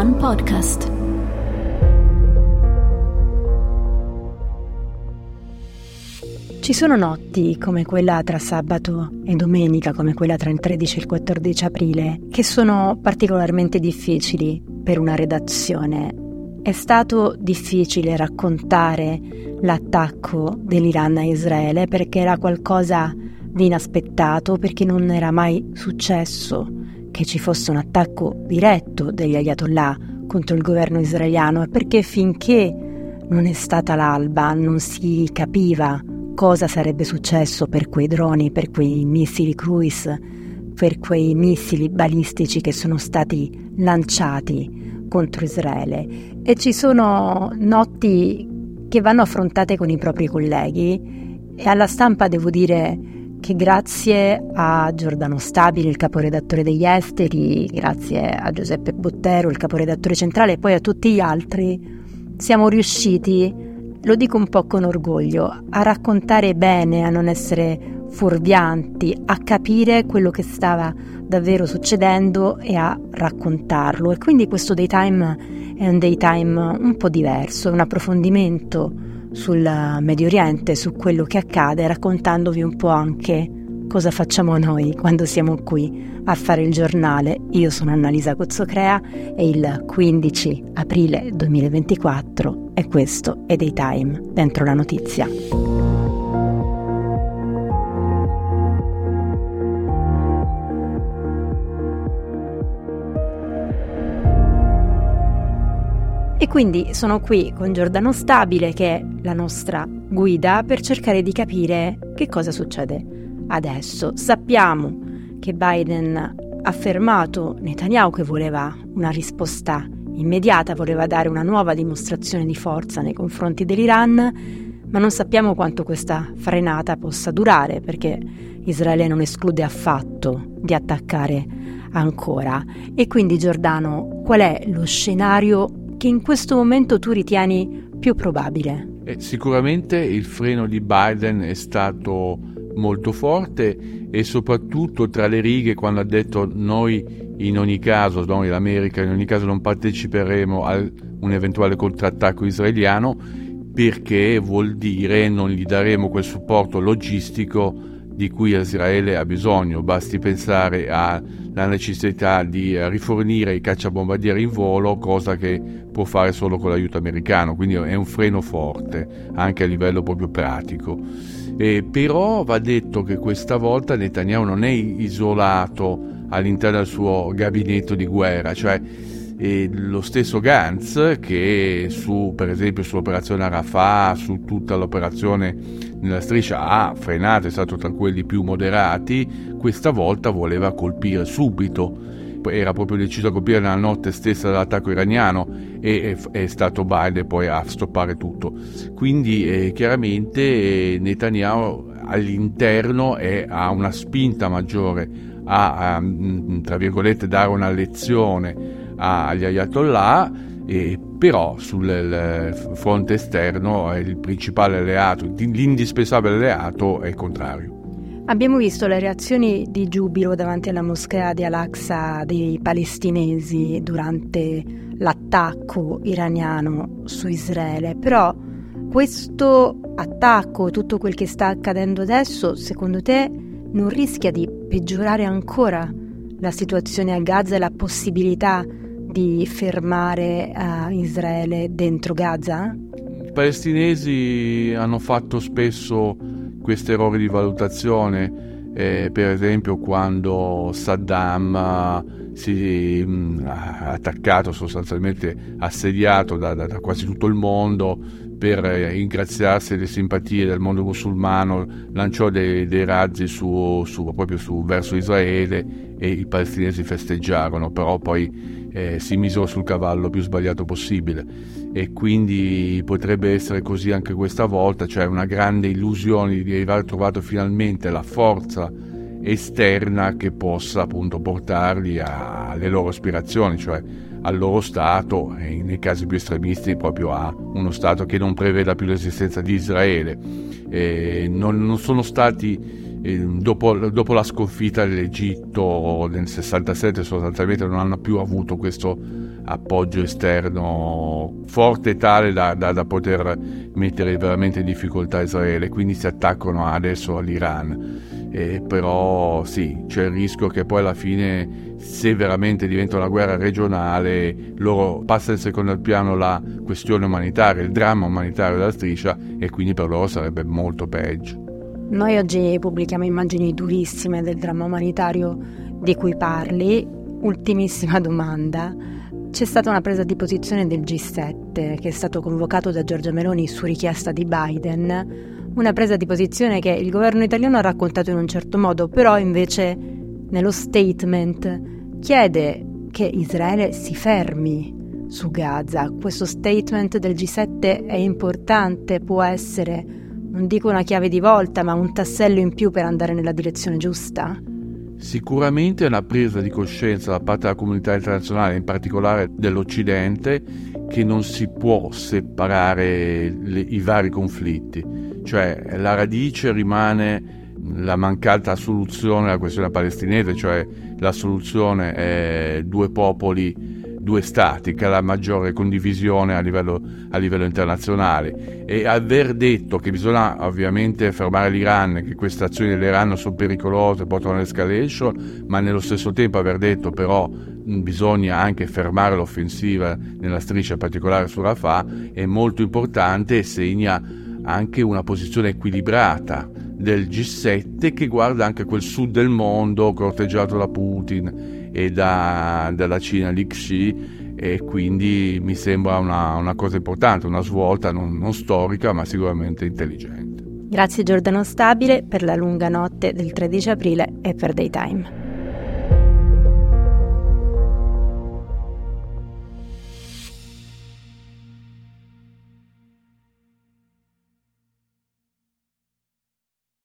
One Podcast. Ci sono notti come quella tra sabato e domenica, come quella tra il 13 e il 14 aprile, che sono particolarmente difficili per una redazione. È stato difficile raccontare l'attacco dell'Iran a Israele perché era qualcosa di inaspettato, perché non era mai successo che ci fosse un attacco diretto degli Ayatollah contro il governo israeliano, e perché finché non è stata l'alba non si capiva cosa sarebbe successo per quei droni, per quei missili cruise, per quei missili balistici che sono stati lanciati contro Israele. E ci sono notti che vanno affrontate con i propri colleghi, e alla stampa devo dire che grazie a Giordano Stabile, il caporedattore degli esteri, grazie a Giuseppe Bottero, il caporedattore centrale, e poi a tutti gli altri, siamo riusciti, lo dico un po' con orgoglio, a raccontare bene, a non essere fuorvianti, a capire quello che stava davvero succedendo e a raccontarlo. E quindi questo daytime è un daytime un po' diverso, è un approfondimento sul Medio Oriente, su quello che accade, raccontandovi un po' anche cosa facciamo noi quando siamo qui a fare il giornale. Io sono Annalisa Cozzocrea, è il 15 aprile 2024 e questo è Daytime dentro la notizia. E quindi sono qui con Giordano Stabile, che è la nostra guida, per cercare di capire che cosa succede adesso. Sappiamo che Biden ha fermato Netanyahu, che voleva una risposta immediata, voleva dare una nuova dimostrazione di forza nei confronti dell'Iran, ma non sappiamo quanto questa frenata possa durare, perché Israele non esclude affatto di attaccare ancora. E quindi, Giordano, qual è lo scenario che in questo momento tu ritieni più probabile? Sicuramente il freno di Biden è stato molto forte, e soprattutto tra le righe quando ha detto noi in ogni caso, noi l'America in ogni caso non parteciperemo a un eventuale contrattacco israeliano, perché vuol dire non gli daremo quel supporto logistico di cui Israele ha bisogno. Basti pensare alla necessità di rifornire i cacciabombardieri in volo, cosa che può fare solo con l'aiuto americano, quindi è un freno forte anche a livello proprio pratico. Però va detto che questa volta Netanyahu non è isolato all'interno del suo gabinetto di guerra, cioè lo stesso Gantz, che per esempio sull'operazione Rafah, su tutta l'operazione nella striscia ha frenato, è stato tra quelli più moderati, questa volta voleva colpire subito, era proprio deciso a colpire nella notte stessa dell'attacco iraniano, e è stato Biden poi a stoppare tutto. Quindi chiaramente Netanyahu all'interno ha una spinta maggiore a tra virgolette dare una lezione agli Ayatollah, però sul fronte esterno il principale alleato, l'indispensabile alleato, è il contrario. Abbiamo visto le reazioni di giubilo davanti alla moschea di Al-Aqsa dei palestinesi durante l'attacco iraniano su Israele, però questo attacco, tutto quel che sta accadendo adesso, secondo te non rischia di peggiorare ancora la situazione a Gaza e la possibilità di fermare Israele dentro Gaza? I palestinesi hanno fatto spesso questi errori di valutazione, per esempio quando Saddam si ha attaccato, sostanzialmente assediato da quasi tutto il mondo, per ingraziarsi delle simpatie del mondo musulmano, lanciò dei razzi verso Israele, e i palestinesi festeggiarono, però poi si misero sul cavallo più sbagliato possibile, e quindi potrebbe essere così anche questa volta, cioè una grande illusione di aver trovato finalmente la forza esterna che possa appunto portarli alle loro aspirazioni, cioè al loro Stato, e nei casi più estremisti proprio a uno Stato che non preveda più l'esistenza di Israele. Non sono stati, dopo la sconfitta dell'Egitto nel 67, sostanzialmente non hanno più avuto questo appoggio esterno forte, tale da poter mettere veramente in difficoltà Israele, quindi si attaccano adesso all'Iran. Però sì, c'è il rischio che poi alla fine, se veramente diventa una guerra regionale, loro passa in secondo piano la questione umanitaria, il dramma umanitario della striscia, e quindi per loro sarebbe molto peggio. Noi oggi pubblichiamo immagini durissime del dramma umanitario di cui parli. Ultimissima domanda. C'è stata una presa di posizione del G7 che è stato convocato da Giorgia Meloni su richiesta di Biden, una presa di posizione che il governo italiano ha raccontato in un certo modo, però invece nello statement chiede che Israele si fermi su Gaza. Questo statement del G7 è importante, può essere, non dico una chiave di volta, ma un tassello in più per andare nella direzione giusta? Sicuramente è una presa di coscienza da parte della comunità internazionale, in particolare dell'Occidente, che non si può separare i vari conflitti, cioè la radice rimane la mancata soluzione alla questione palestinese, cioè la soluzione è due popoli, due stati, che ha la maggiore condivisione a livello internazionale, e aver detto che bisogna ovviamente fermare l'Iran, che queste azioni dell'Iran sono pericolose, portano all'escalation, ma nello stesso tempo aver detto però bisogna anche fermare l'offensiva nella striscia, in particolare su Rafah, è molto importante e segna anche una posizione equilibrata del G7, che guarda anche quel sud del mondo corteggiato da Putin e dalla Cina di Xi, e quindi mi sembra una cosa importante, una svolta non storica ma sicuramente intelligente. Grazie Giordano Stabile per La lunga notte del 13 aprile e per Daytime.